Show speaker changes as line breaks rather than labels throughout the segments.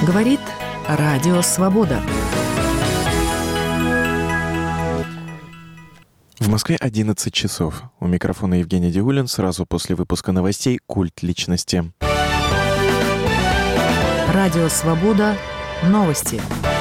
Говорит Радио Свобода.
В Москве 11 часов. У микрофона Евгений Дегулин. Сразу после выпуска новостей «Культ личности».
Радио Свобода. Новости.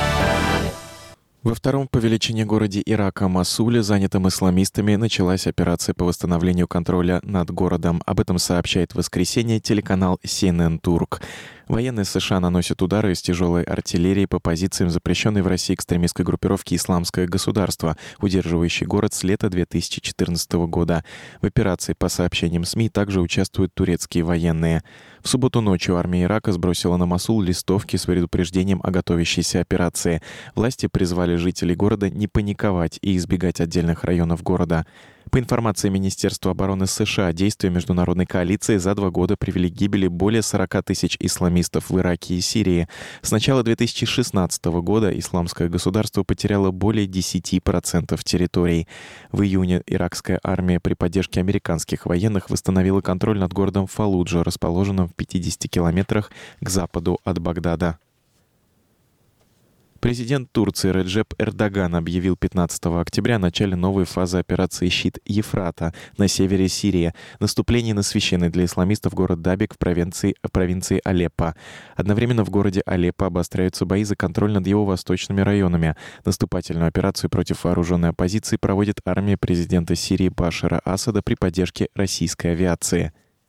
Во втором по величине городе Ирака Мосуле, занятом исламистами, началась операция по восстановлению контроля над городом. Об этом сообщает в воскресенье телеканал CNN Турк. Военные США наносят удары из тяжелой артиллерии по позициям запрещенной в России экстремистской группировки «Исламское государство», удерживающей город с лета 2014 года. В операции, по сообщениям СМИ, также участвуют турецкие военные. В субботу ночью армия Ирака сбросила на Мосул листовки с предупреждением о готовящейся операции. Власти призвали жителей города не паниковать и избегать отдельных районов города. По информации Министерства обороны США, действия международной коалиции за 2 года привели к гибели более 40 тысяч исламистов в Ираке и Сирии. С начала 2016 года Исламское государство потеряло более 10% территорий. В июне иракская армия при поддержке американских военных восстановила контроль над городом Фаллуджа, расположенным в 50 километрах к западу от Багдада. Президент Турции Реджеп Эрдоган объявил 15 октября о начале новой фазы операции «Щит Ефрата» на севере Сирии, наступлении на священный для исламистов город Дабик в провинции Алеппо. Одновременно в городе Алеппо обостряются бои за контроль над его восточными районами. Наступательную операцию против вооруженной оппозиции проводит армия президента Сирии Башара Асада при поддержке российской авиации.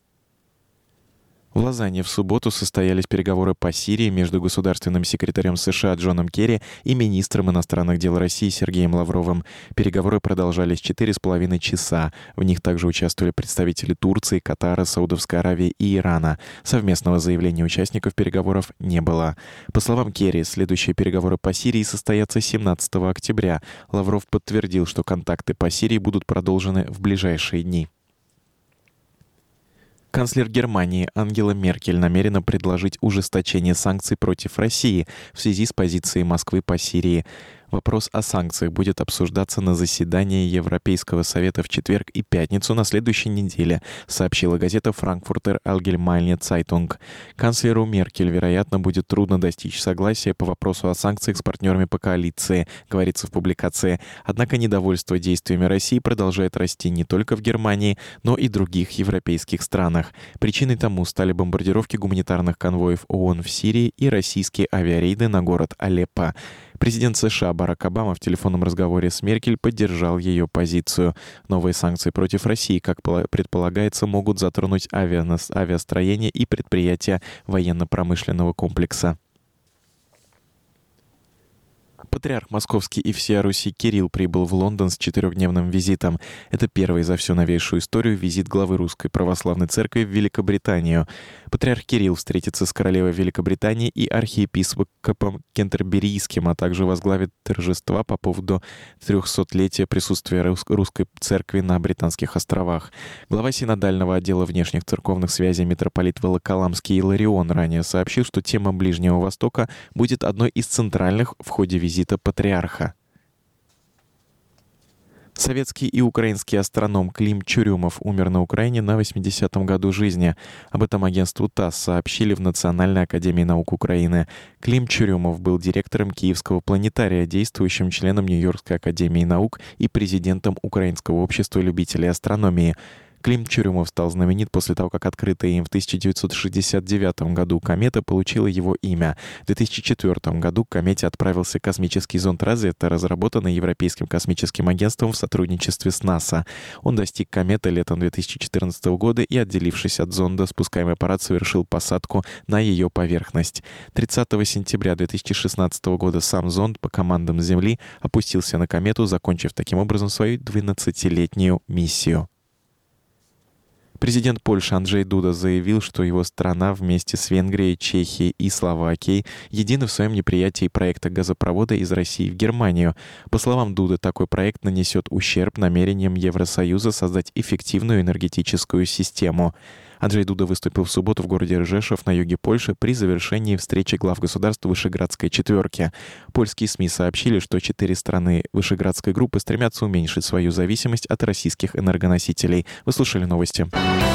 В Лозанне в субботу состоялись переговоры по Сирии между государственным секретарем США Джоном Керри и министром иностранных дел России Сергеем Лавровым. Переговоры продолжались 4,5 часа. В них также участвовали представители Турции, Катара, Саудовской Аравии и Ирана. Совместного заявления участников переговоров не было. По словам Керри, следующие переговоры по Сирии состоятся 17 октября. Лавров подтвердил, что контакты по Сирии будут продолжены в ближайшие дни. Канцлер Германии Ангела Меркель намерена предложить ужесточение санкций против России в связи с позицией Москвы по Сирии. Вопрос о санкциях будет обсуждаться на заседании Европейского совета в четверг и пятницу на следующей неделе, сообщила газета Frankfurter Allgemeine Zeitung. Канцлеру Меркель, вероятно, будет трудно достичь согласия по вопросу о санкциях с партнерами по коалиции, говорится в публикации. Однако недовольство действиями России продолжает расти не только в Германии, но и других европейских странах. Причиной тому стали бомбардировки гуманитарных конвоев ООН в Сирии и российские авиарейды на город Алеппо. Президент США Барак Обама в телефонном разговоре с Меркель поддержал ее позицию. Новые санкции против России, как предполагается, могут затронуть авиастроение и предприятия военно-промышленного комплекса. Патриарх Московский и всея Руси Кирилл прибыл в Лондон с 4-дневным визитом. Это первый за всю новейшую историю визит главы Русской Православной Церкви в Великобританию. Патриарх Кирилл встретится с королевой Великобритании и архиепископом Кентерберийским, а также возглавит торжества по поводу 300-летия присутствия Русской Церкви на Британских островах. Глава синодального отдела внешних церковных связей митрополит Волоколамский Иларион ранее сообщил, что тема Ближнего Востока будет одной из центральных в ходе визита патриарха. Советский и украинский астроном Клим Чурюмов умер на Украине на 80-м году жизни. Об этом агентству ТАСС сообщили в Национальной академии наук Украины. Клим Чурюмов был директором Киевского планетария, действующим членом Нью-Йоркской академии наук и президентом Украинского общества любителей астрономии. Клим Чурюмов стал знаменит после того, как открытая им в 1969 году комета получила его имя. В 2004 году к комете отправился космический зонд «Розетта», разработанный Европейским космическим агентством в сотрудничестве с НАСА. Он достиг кометы летом 2014 года и, отделившись от зонда, спускаемый аппарат совершил посадку на ее поверхность. 30 сентября 2016 года сам зонд по командам Земли опустился на комету, закончив таким образом свою 12-летнюю миссию. Президент Польши Анджей Дуда заявил, что его страна вместе с Венгрией, Чехией и Словакией едины в своем неприятии проекта газопровода из России в Германию. По словам Дуды, такой проект нанесет ущерб намерениям Евросоюза создать эффективную энергетическую систему. Анджей Дуда выступил в субботу в городе Ржешов на юге Польши при завершении встречи глав государств Вышеградской четверки. Польские СМИ сообщили, что 4 страны Вышеградской группы стремятся уменьшить свою зависимость от российских энергоносителей. Вы слушали новости.